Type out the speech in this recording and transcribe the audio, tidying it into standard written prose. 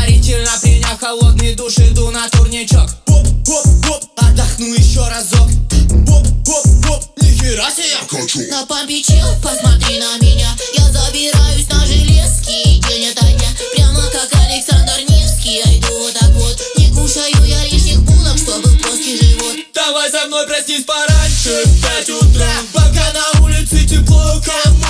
Предварительно приняв холодный душ, иду на турничок. Хоп-хоп-хоп, отдохну еще разок. Хоп-хоп-хоп, нихера себе я хочу. На пампе чел, посмотри на меня. Я забираюсь на железки день ото дня, прямо как Александр Невский. Я иду вот так вот, не кушаю я лишних булок, чтобы плоский живот. Давай за мной, проснись пораньше, в 5 утра, пока на улице тепло, ко мне